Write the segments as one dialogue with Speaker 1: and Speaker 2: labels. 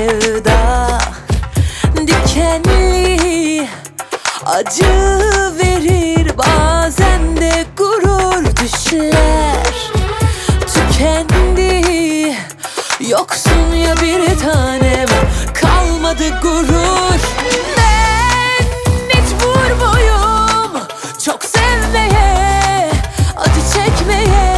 Speaker 1: Sevda dikenli, acı verir, bazen de gurur düşler. Tükendi, yoksun ya bir tanem, kalmadı gurur. Ben mecbur muyum çok sevmeye, acı çekmeye?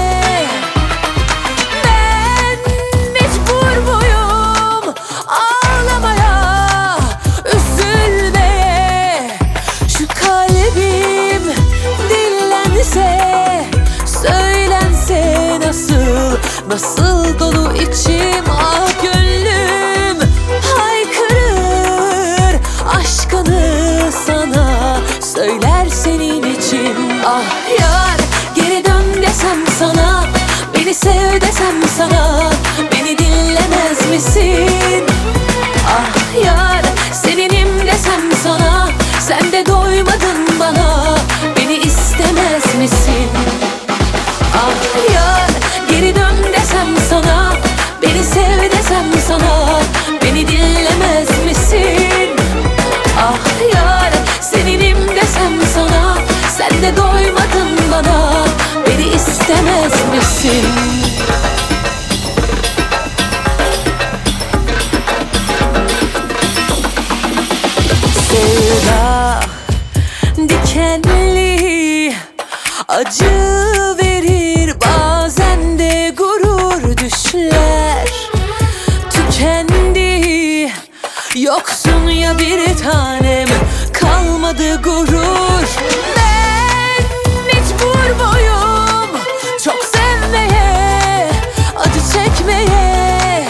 Speaker 1: Ben mecbur muyum ağlamaya, üzülmeye? Şu kalbim dinlense, söylense nasıl, nasıl dolu içim, ah gönlüm haykırır aşkını sana, söyler senin için. Ah yar, geri dön desem sana, beni sev desem sana, beni dinlemez misin? Ah yar, seninim desem sana, sen de doymadın bana, beni istemez misin? Ah yar, geri dön desem sana, beni sev desem sana, beni dinlemez misin? Ah yar, seninim desem sana, sen de doymadın bana, beni istemez misin? Sevda dikenli, acı verir, bazen de gurur düşler. Tükendi, yoksun ya bir tanem, kalmadı gurur. Ben mecbur muyum çok sevmeye, acı çekmeye?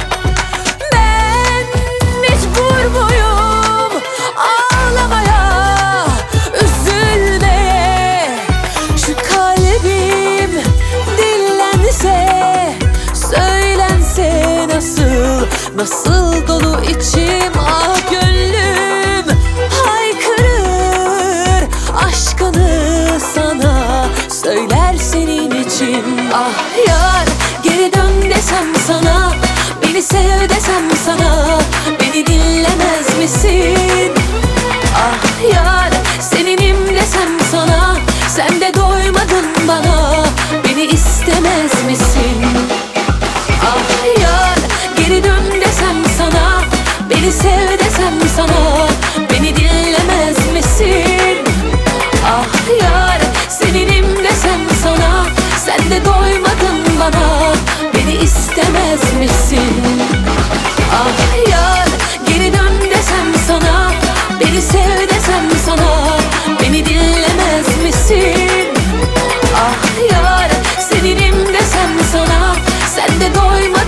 Speaker 1: Ben mecbur muyum ağlamaya, üzülmeye? Şu kalbim dinlense, söylense nasıl, nasıl dolu içim, ah gönlüm haykırır aşkını sana, söyler senin için. Ah yar, geri dön desem sana, beni sev desem sana, beni dinlemez misin? Ah yar, seninim desem sana, sen de doymadın bana, beni istemez misin? Ah yar, geri dön desem sana, beni sev desem sana, beni dinlemez misin? Ah yar, seninim desem sana, sen de doymadın bana, beni istemez misin? Ah yar, geri dön desem sana, beni sev desem sana, beni dinlemez misin? Ah yar, seninim desem sana, sen de doymadın